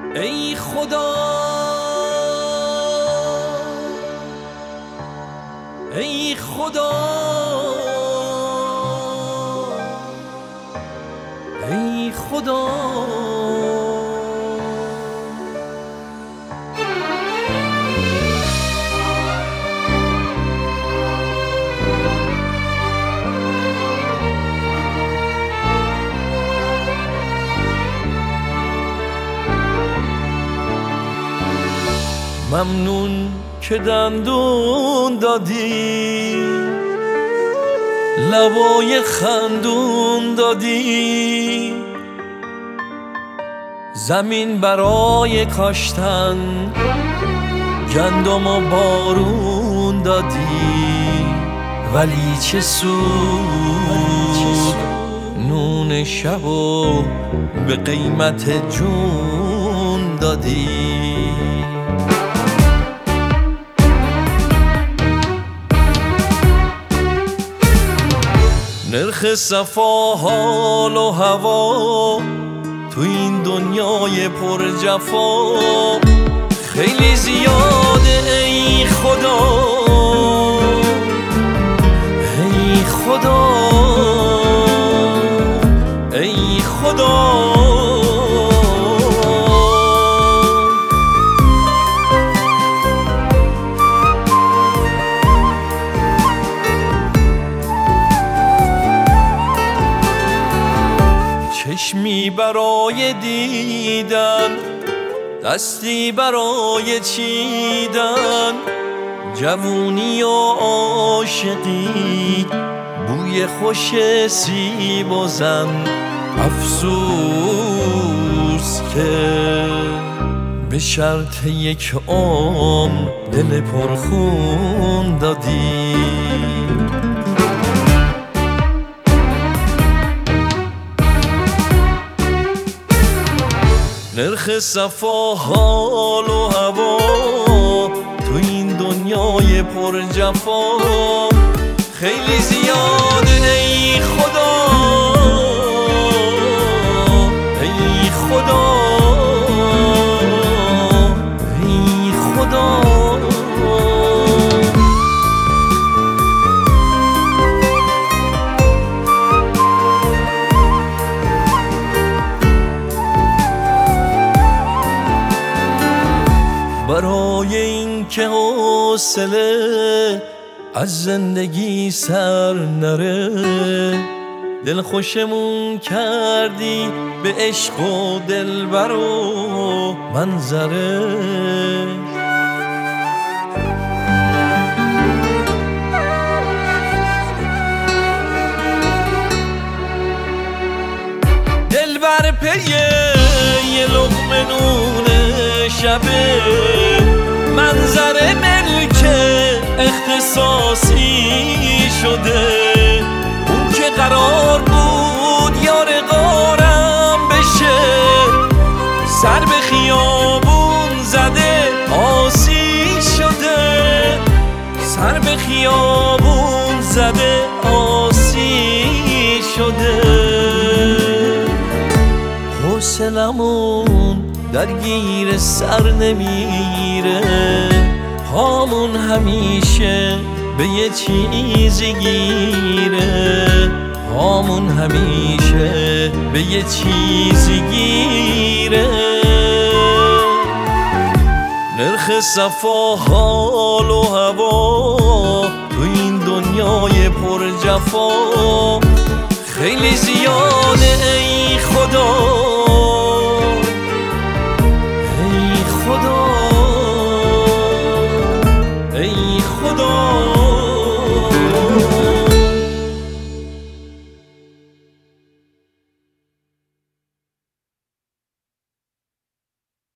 ای خدا ای خدا ای خدا ممنون که دندون دادی، لبای خندون دادی، زمین برای کاشتن گندم و بارون دادی. ولی چه سود نون شبو به قیمت جون دادی. نرخ صفا حال و هوا تو این دنیای پر جفا خیلی زیاده. ای خدا ای خدا ای خدا چشمی برای دیدن، دستی برای چیدن، جوونی و عاشقی، بوی خوش سیب و زن. افسوس که به شرط یک عمر دل پرخون دادی. نرخ صفا حال و هوا تو این دنیای پر جفا خیلی زیاده. ای خدا ای خدا ای خدا برای این که حوصله از زندگی سر نره، دل خوشمون کردی به عشق و دلبر و منظره. دلبر پی یه لقمه نون شبه، منظر ملک اختصاصی شده. اون که قرار بود یار غارم بشه، سر به خیابون زده آسی شده، سر به خیابون زده آسی شده. حوصلمون درگیر سر نمیره، پامون همیشه به یه چیزی گیره، پامون همیشه به یه چیزی گیره. نرخ صفا حال و هوا تو این دنیای پر جفا خیلی زیاده.